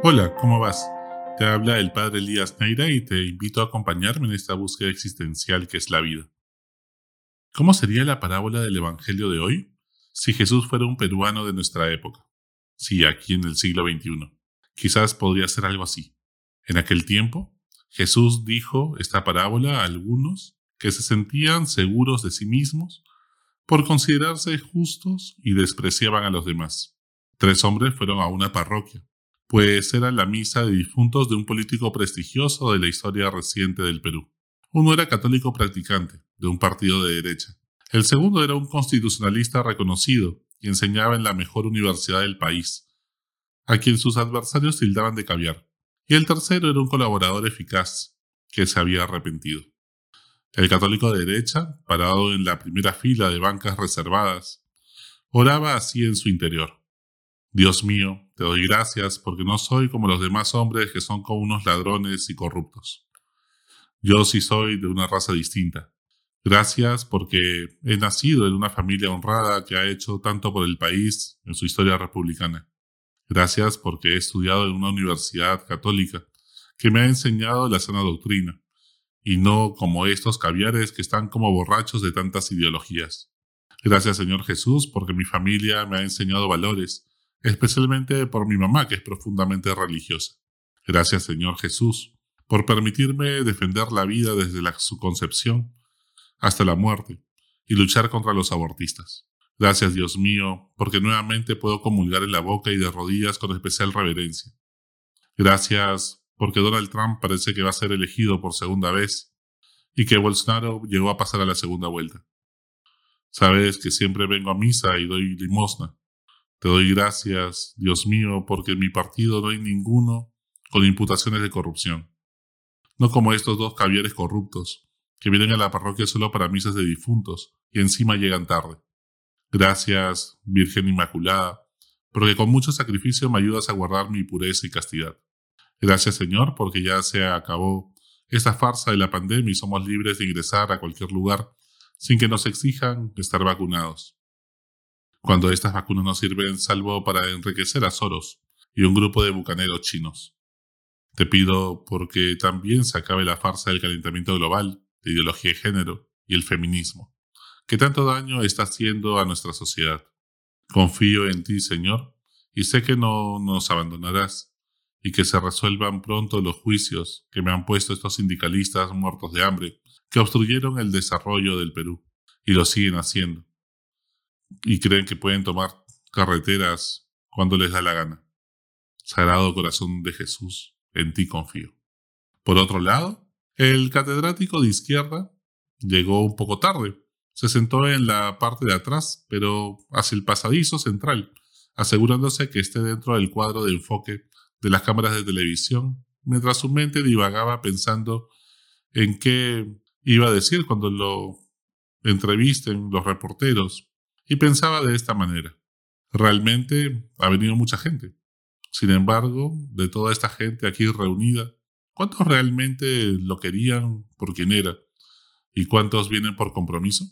Hola, ¿cómo vas? Te habla el padre Elías Neira y te invito a acompañarme en esta búsqueda existencial que es la vida. ¿Cómo sería la parábola del Evangelio de hoy si Jesús fuera un peruano de nuestra época? Sí, aquí en el siglo XXI. Quizás podría ser algo así. En aquel tiempo, Jesús dijo esta parábola a algunos que se sentían seguros de sí mismos por considerarse justos y despreciaban a los demás. 3 hombres fueron a una parroquia, pues era la misa de difuntos de un político prestigioso de la historia reciente del Perú. Uno era católico practicante, de un partido de derecha. El segundo era un constitucionalista reconocido y enseñaba en la mejor universidad del país, a quien sus adversarios tildaban de caviar. Y el tercero era un colaborador eficaz, que se había arrepentido. El católico de derecha, parado en la primera fila de bancas reservadas, oraba así en su interior: Dios mío, te doy gracias porque no soy como los demás hombres que son como unos ladrones y corruptos. Yo sí soy de una raza distinta. Gracias porque he nacido en una familia honrada que ha hecho tanto por el país en su historia republicana. Gracias porque he estudiado en una universidad católica que me ha enseñado la sana doctrina, y no como estos caviares que están como borrachos de tantas ideologías. Gracias, Señor Jesús, porque mi familia me ha enseñado valores, especialmente por mi mamá, que es profundamente religiosa. Gracias, Señor Jesús, por permitirme defender la vida desde su concepción hasta la muerte y luchar contra los abortistas. Gracias, Dios mío, porque nuevamente puedo comulgar en la boca y de rodillas con especial reverencia. Gracias porque Donald Trump parece que va a ser elegido por segunda vez y que Bolsonaro llegó a pasar a la segunda vuelta. Sabes que siempre vengo a misa y doy limosna. Te doy gracias, Dios mío, porque en mi partido no hay ninguno con imputaciones de corrupción. No como estos dos caviares corruptos, que vienen a la parroquia solo para misas de difuntos y encima llegan tarde. Gracias, Virgen Inmaculada, porque con mucho sacrificio me ayudas a guardar mi pureza y castidad. Gracias, Señor, porque ya se acabó esta farsa de la pandemia y somos libres de ingresar a cualquier lugar sin que nos exijan estar vacunados, cuando estas vacunas no sirven salvo para enriquecer a Soros y un grupo de bucaneros chinos. Te pido porque también se acabe la farsa del calentamiento global, de ideología de género y el feminismo, que tanto daño está haciendo a nuestra sociedad. Confío en ti, Señor, y sé que no nos abandonarás, y que se resuelvan pronto los juicios que me han puesto estos sindicalistas muertos de hambre que obstruyeron el desarrollo del Perú, y lo siguen haciendo, y creen que pueden tomar carreteras cuando les da la gana. Sagrado Corazón de Jesús, en ti confío. Por otro lado, el catedrático de izquierda llegó un poco tarde. Se sentó en la parte de atrás, pero hacia el pasadizo central, asegurándose que esté dentro del cuadro de enfoque de las cámaras de televisión, mientras su mente divagaba pensando en qué iba a decir cuando lo entrevisten los reporteros, y pensaba de esta manera: realmente ha venido mucha gente. Sin embargo, de toda esta gente aquí reunida, ¿cuántos realmente lo querían por quien era? ¿Y cuántos vienen por compromiso?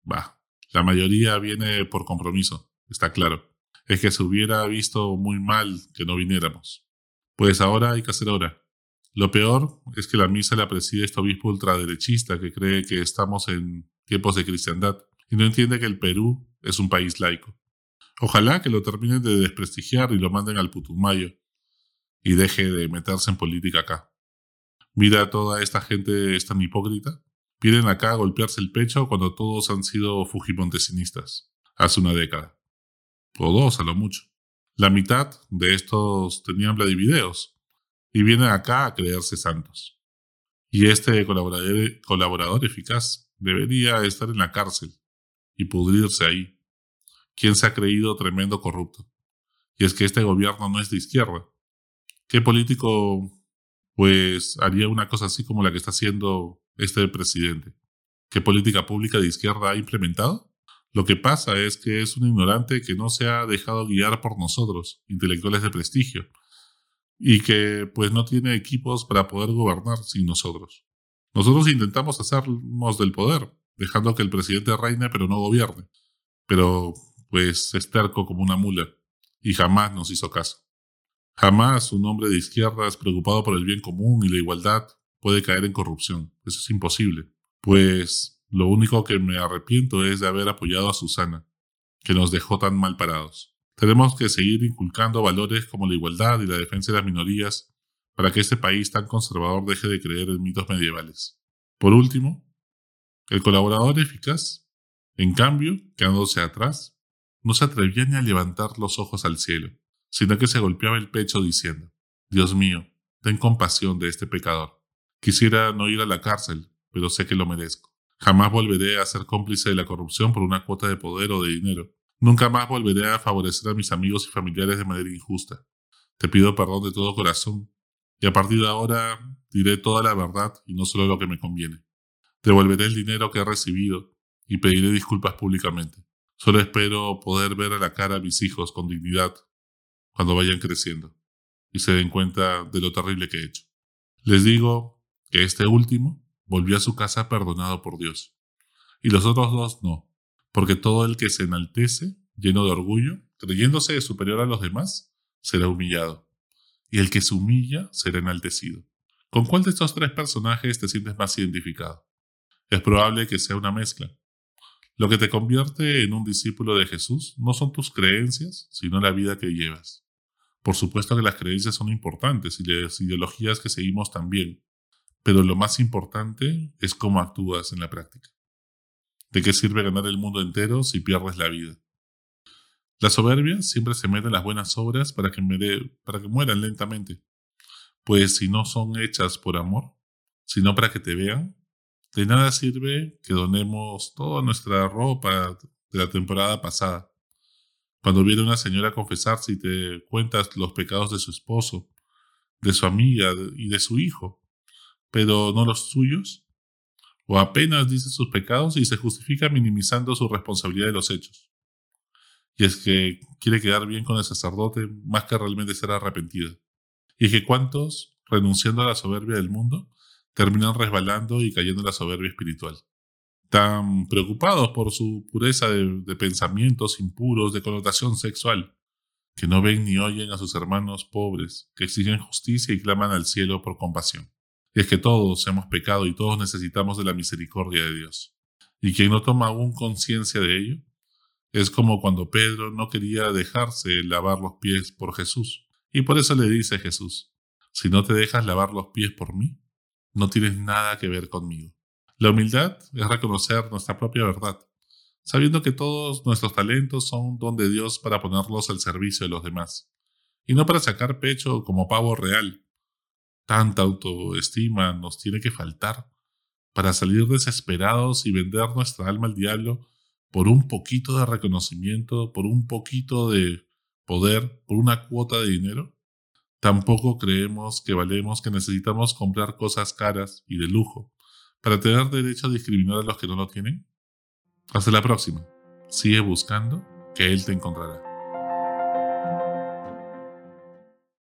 La mayoría viene por compromiso, está claro. Es que se hubiera visto muy mal que no viniéramos. Pues ahora hay que hacer hora. Lo peor es que la misa la preside este obispo ultraderechista que cree que estamos en tiempos de cristiandad y no entiende que el Perú es un país laico. Ojalá que lo terminen de desprestigiar y lo manden al Putumayo y deje de meterse en política acá. Mira a toda esta gente, es tan hipócrita. Vienen acá a golpearse el pecho cuando todos han sido fujimontesinistas, hace una década. O dos a lo mucho. La mitad de estos tenían Vladivideos y vienen acá a creerse santos. Y este colaborador eficaz debería estar en la cárcel y pudrirse ahí. ¿Quién se ha creído tremendo corrupto? Y es que este gobierno no es de izquierda. ¿Qué político haría una cosa así como la que está haciendo este presidente? ¿Qué política pública de izquierda ha implementado? Lo que pasa es que es un ignorante que no se ha dejado guiar por nosotros, intelectuales de prestigio, y que no tiene equipos para poder gobernar sin nosotros. Nosotros intentamos hacernos del poder, dejando que el presidente reine pero no gobierne. Pero es terco como una mula y jamás nos hizo caso. Jamás un hombre de izquierdas preocupado por el bien común y la igualdad puede caer en corrupción. Eso es imposible. Pues lo único que me arrepiento es de haber apoyado a Susana, que nos dejó tan mal parados. Tenemos que seguir inculcando valores como la igualdad y la defensa de las minorías para que este país tan conservador deje de creer en mitos medievales. Por último, el colaborador eficaz, en cambio, quedándose atrás, no se atrevía ni a levantar los ojos al cielo, sino que se golpeaba el pecho diciendo: Dios mío, ten compasión de este pecador. Quisiera no ir a la cárcel, pero sé que lo merezco. Jamás volveré a ser cómplice de la corrupción por una cuota de poder o de dinero. Nunca más volveré a favorecer a mis amigos y familiares de manera injusta. Te pido perdón de todo corazón, y a partir de ahora diré toda la verdad y no solo lo que me conviene. Devolveré el dinero que he recibido y pediré disculpas públicamente. Solo espero poder ver a la cara a mis hijos con dignidad cuando vayan creciendo y se den cuenta de lo terrible que he hecho. Les digo que este último volvió a su casa perdonado por Dios, y los otros dos no, porque todo el que se enaltece, lleno de orgullo, creyéndose superior a los demás, será humillado, y el que se humilla será enaltecido. ¿Con cuál de estos tres personajes te sientes más identificado? Es probable que sea una mezcla. Lo que te convierte en un discípulo de Jesús no son tus creencias, sino la vida que llevas. Por supuesto que las creencias son importantes y las ideologías que seguimos también, pero lo más importante es cómo actúas en la práctica. ¿De qué sirve ganar el mundo entero si pierdes la vida? La soberbia siempre se mete en las buenas obras para que mueran lentamente, pues si no son hechas por amor, sino para que te vean, de nada sirve que donemos toda nuestra ropa de la temporada pasada. Cuando viene una señora a confesarse y te cuentas los pecados de su esposo, de su amiga y de su hijo, pero no los suyos, o apenas dice sus pecados y se justifica minimizando su responsabilidad de los hechos. Y es que quiere quedar bien con el sacerdote más que realmente ser arrepentida. Y es que cuántos, renunciando a la soberbia del mundo, terminan resbalando y cayendo en la soberbia espiritual. Tan preocupados por su pureza de pensamientos impuros de connotación sexual, que no ven ni oyen a sus hermanos pobres, que exigen justicia y claman al cielo por compasión. Y es que todos hemos pecado y todos necesitamos de la misericordia de Dios. Y quien no toma aún conciencia de ello, es como cuando Pedro no quería dejarse lavar los pies por Jesús. Y por eso le dice a Jesús: si no te dejas lavar los pies por mí, no tienes nada que ver conmigo. La humildad es reconocer nuestra propia verdad, sabiendo que todos nuestros talentos son un don de Dios para ponerlos al servicio de los demás, y no para sacar pecho como pavo real. Tanta autoestima nos tiene que faltar para salir desesperados y vender nuestra alma al diablo por un poquito de reconocimiento, por un poquito de poder, por una cuota de dinero. Tampoco creemos que valemos, que necesitamos comprar cosas caras y de lujo para tener derecho a discriminar a los que no lo tienen. Hasta la próxima. Sigue buscando, que Él te encontrará.